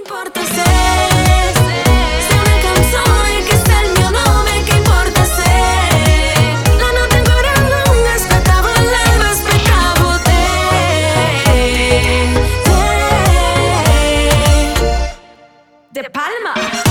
importa se una canzone che sta il mio nome, che importa se la notte ancora lunga, aspettavo l'alba, aspettavo te. De Palma.